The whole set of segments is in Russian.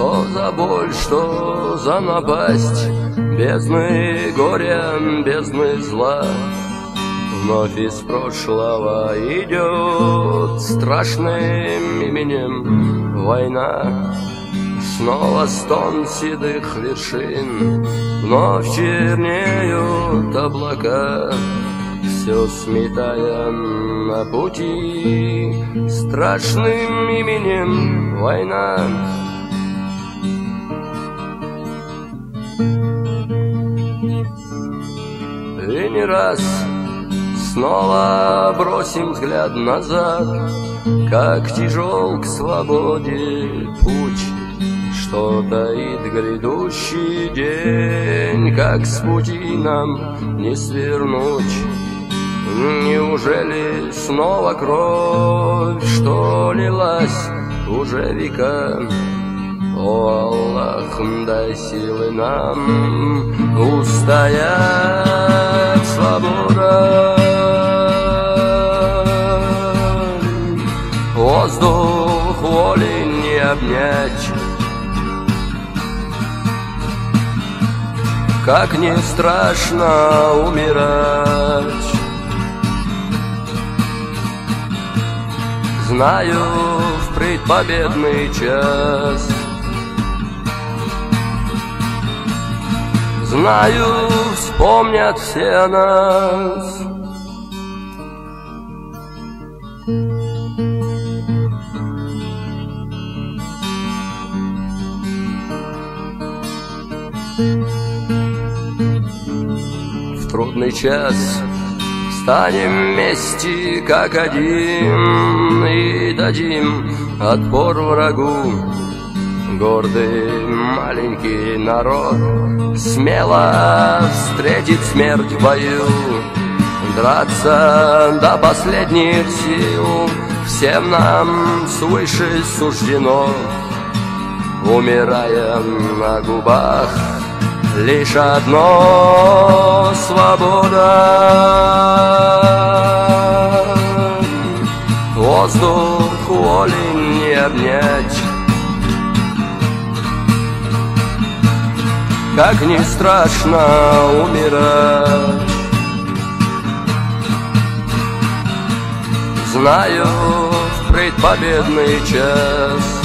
Что за боль, что за напасть, бездны горя, бездны зла. Вновь из прошлого идет страшным именем война. Снова стон седых вершин, вновь чернеют облака, все сметая на пути страшным именем война. И не раз снова бросим взгляд назад, как тяжел к свободе путь, что таит грядущий день, как с пути нам не свернуть. Неужели снова кровь, что лилась уже века? О Аллах, дай силы нам устоять, свобода. Воздух воли не обнять, как не страшно умирать. Знаю в предпобедный час, знаю, вспомнят все нас. В трудный час станем вместе как один и дадим отпор врагу. Гордый маленький народ смело встретит смерть в бою. Драться до последних сил всем нам свыше суждено. Умирая на губах лишь одно — свобода. Воздух воли не обнять, как не страшно умирать. Знаю в предпобедный час,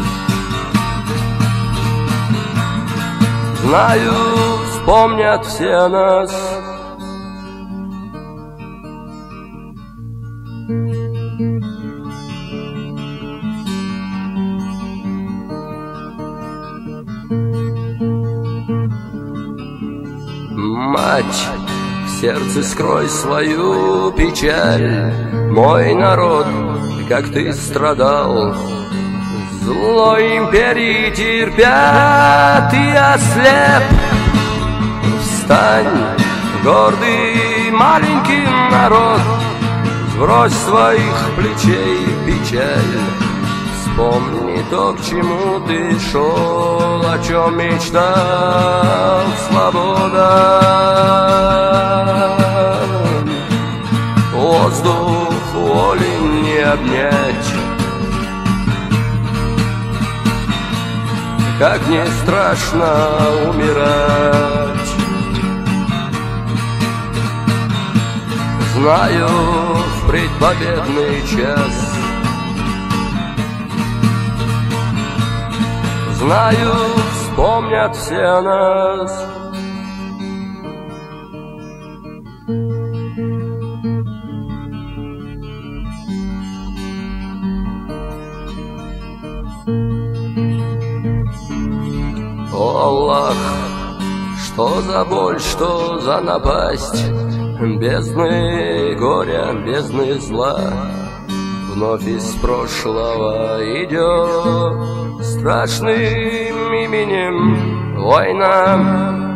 знаю, вспомнят все нас. Мать, в сердце скрой свою печаль. Мой народ, как ты страдал, злой империи терпя, ты ослеп. Встань, гордый маленький народ, сбрось своих плечей печаль. Вспомни то, к чему ты шел, о чем мечтал, свобода. Воздух воли не обнять, как не страшно умирать. Знаю в предпобедный час, знаю, вспомнят все нас. О Аллах, что за боль, что за напасть, бездны горя, бездны зла. Вновь из прошлого идет страшным именем война.